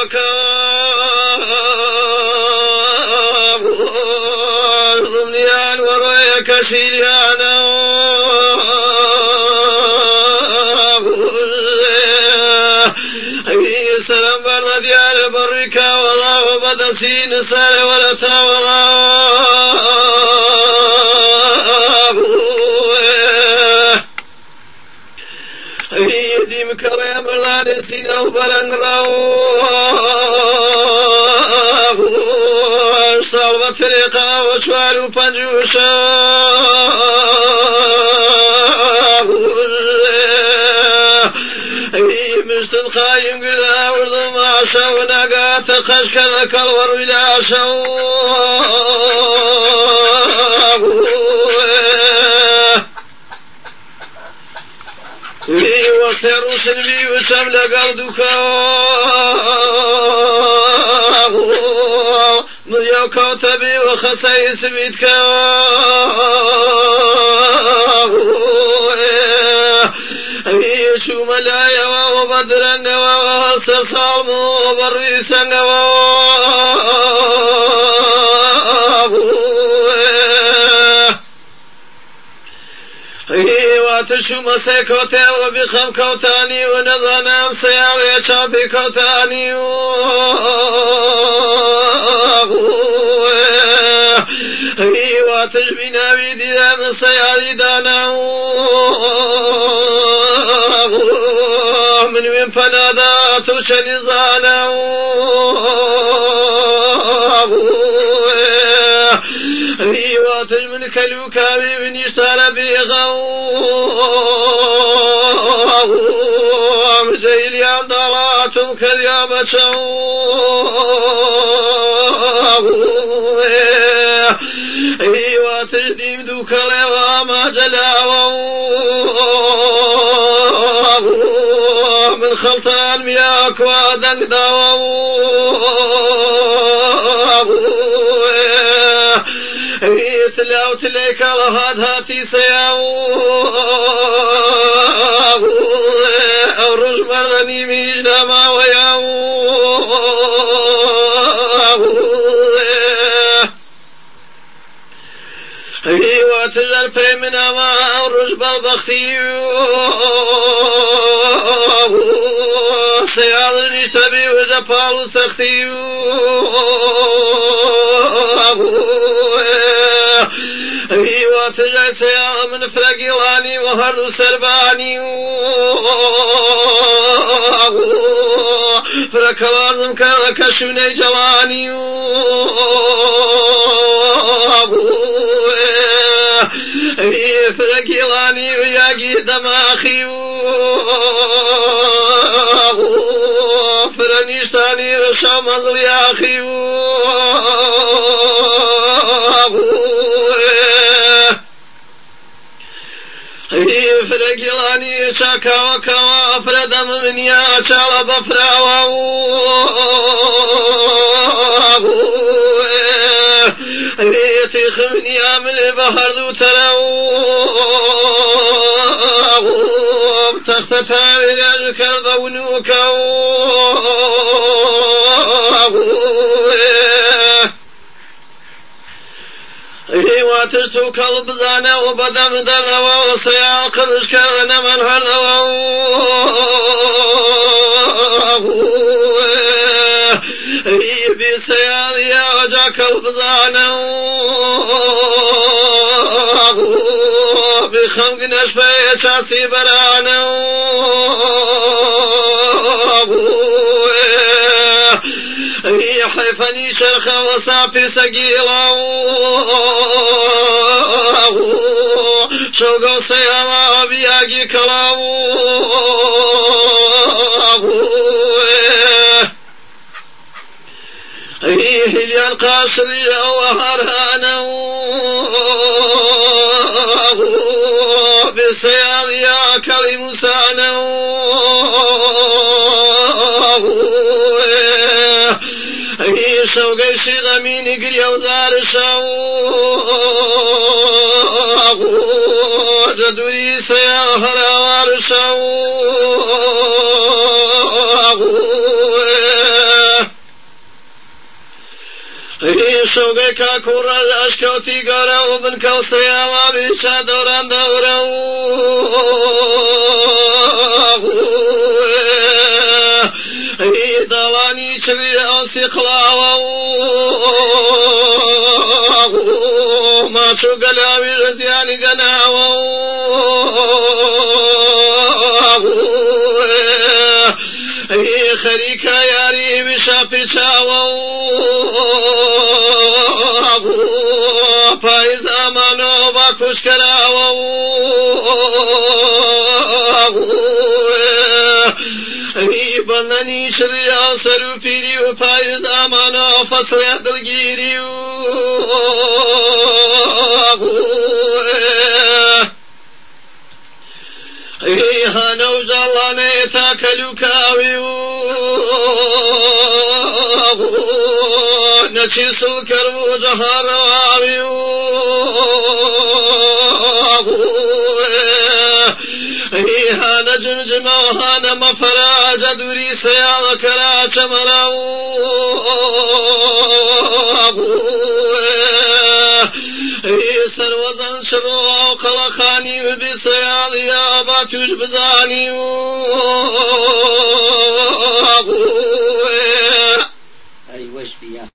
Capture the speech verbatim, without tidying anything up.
رميان ورويك شيليانا سلام برد ديال بركة والله بدسين سال ولا تاولا يدي مكرم برد سينا وبلنغراو صار بطريقة وشوال وفنجوشا مشتن خايم قدا ورد ما شو نقات خش كذا كالور ولا شو في وقت روسن بي وشمل قردك مليو كوتبي وخسيس بيتك شو ملايا وبدرا وصرصام وبريسا واتشو مسيكوتي وبخم كوتاني ونظنام سيالي شابي كوتاني واتش بناوي ديدام سيالي داناو من وين فنادات وشني زاناو واتش من كلوكاوي من يشتار بيغاو مجيلي عن ضلاتهم كذيابة شو ايوه تجديم دوك لوا ما جلاو من خلطان مياك وادنك داو تلاو تليك لهاد هاتي سياو او رج مردني ميجنا ما وياو ايوه تجر بريمنا ما او رج بالبختي سيال نشتبي وزفال سختي ايوه تجر سيال من فرقلاني وهرد سرباني فركلارزم كشوني جلاني فرقلاني وياقي دماخي فرنيشتاني وشامز لياخي فرقلاني شاكا وكوا فردم من يا شال بفراو ريتي خمني عمل بحر ذو تراو تختتا ولاجك البونوكاو ايوه تشتو كلب زانا وبدم دلوا وصيا قرش كذا من هروا ايبي سيال يا وجا كلب زانا بخمق نشفي شاسي برانا حيفني شرخة وصافي سقيلة شوقو سيالة بياقي كلاو هليان قاصري وهرهانا بسيال يا كلم سانا شوقي شغمين قريا وزار شاو جدوري سياهر وار شاو شوقك كورج أشكوتي قرا وبن كوسي الله بيشا دوران دورا دلاني شري أوسي قلاوة ما شو قلابي رزياني قناوة خريكا ياري بشافي شاوة پایز امانو با کش کراو ای بندنی شریا سرو پیری و پایز امانو فصل دلگیری ای هانو جالانه تاکلو کاوی نچی سلکر و جهار واوی ای هانا جمجم و هانا مفراج دوری سیال کرا چمرا ای سروزن شروع و قلقانی و بی سیال یا با توش بزانی